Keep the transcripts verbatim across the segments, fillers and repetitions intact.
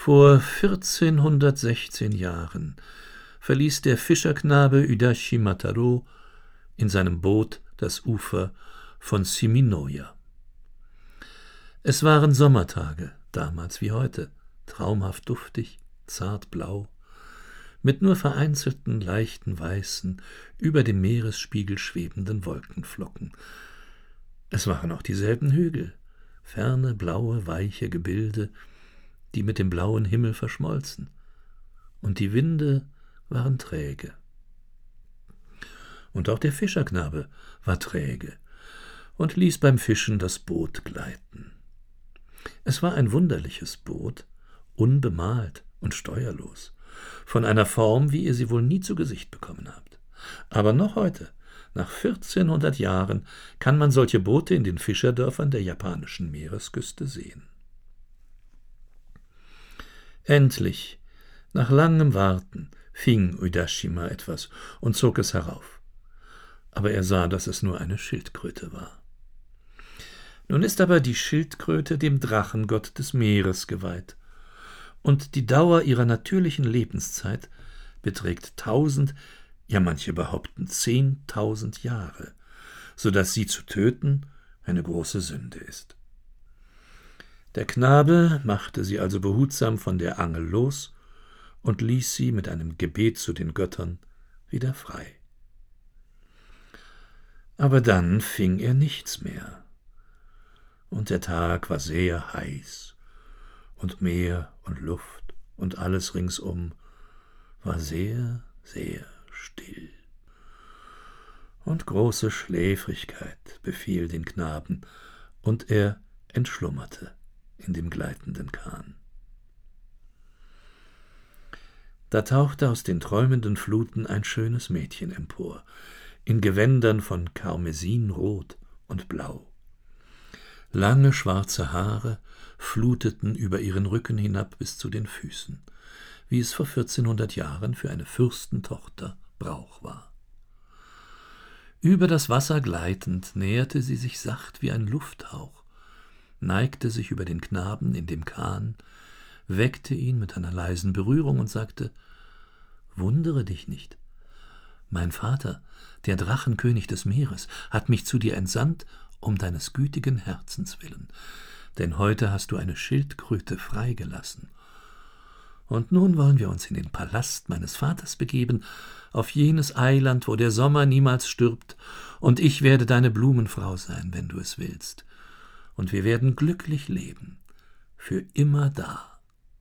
Vor vierzehnhundertsechzehn Jahren verließ der Fischerknabe Udashi Matarō in seinem Boot das Ufer von Shiminoya. Es waren Sommertage, damals wie heute, traumhaft duftig, zartblau, mit nur vereinzelten, leichten, weißen, über dem Meeresspiegel schwebenden Wolkenflocken. Es waren auch dieselben Hügel, ferne, blaue, weiche Gebilde, die mit dem blauen Himmel verschmolzen, und die Winde waren träge. Und auch der Fischerknabe war träge und ließ beim Fischen das Boot gleiten. Es war ein wunderliches Boot, unbemalt und steuerlos, von einer Form, wie ihr sie wohl nie zu Gesicht bekommen habt. Aber noch heute, nach vierzehnhundert Jahren, kann man solche Boote in den Fischerdörfern der japanischen Meeresküste sehen. Endlich, nach langem Warten, fing Udashima etwas und zog es herauf. Aber er sah, dass es nur eine Schildkröte war. Nun ist aber die Schildkröte dem Drachengott des Meeres geweiht, und die Dauer ihrer natürlichen Lebenszeit beträgt tausend, ja manche behaupten zehntausend Jahre, so dass sie zu töten eine große Sünde ist. Der Knabe machte sie also behutsam von der Angel los und ließ sie mit einem Gebet zu den Göttern wieder frei. Aber dann fing er nichts mehr, und der Tag war sehr heiß, und Meer und Luft und alles ringsum war sehr, sehr still. Und große Schläfrigkeit befiel den Knaben, und er entschlummerte in dem gleitenden Kahn. Da tauchte aus den träumenden Fluten ein schönes Mädchen empor, in Gewändern von Karmesinrot und Blau. Lange schwarze Haare fluteten über ihren Rücken hinab bis zu den Füßen, wie es vor vierzehnhundert Jahren für eine Fürstentochter Brauch war. Über das Wasser gleitend näherte sie sich sacht wie ein Lufthauch, neigte sich über den Knaben in dem Kahn, weckte ihn mit einer leisen Berührung und sagte: »Wundere dich nicht. Mein Vater, der Drachenkönig des Meeres, hat mich zu dir entsandt, um deines gütigen Herzens willen, denn heute hast du eine Schildkröte freigelassen. Und nun wollen wir uns in den Palast meines Vaters begeben, auf jenes Eiland, wo der Sommer niemals stirbt, und ich werde deine Blumenfrau sein, wenn du es willst. Und wir werden glücklich leben, für immer da.«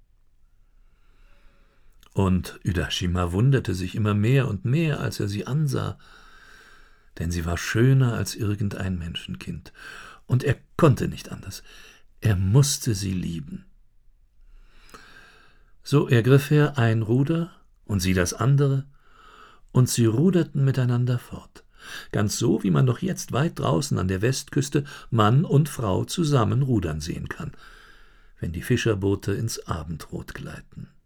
Und Udashima wunderte sich immer mehr und mehr, als er sie ansah, denn sie war schöner als irgendein Menschenkind, und er konnte nicht anders, er musste sie lieben. So ergriff er ein Ruder und sie das andere, und sie ruderten miteinander fort, ganz so, wie man doch jetzt weit draußen an der Westküste Mann und Frau zusammen rudern sehen kann, wenn die Fischerboote ins Abendrot gleiten.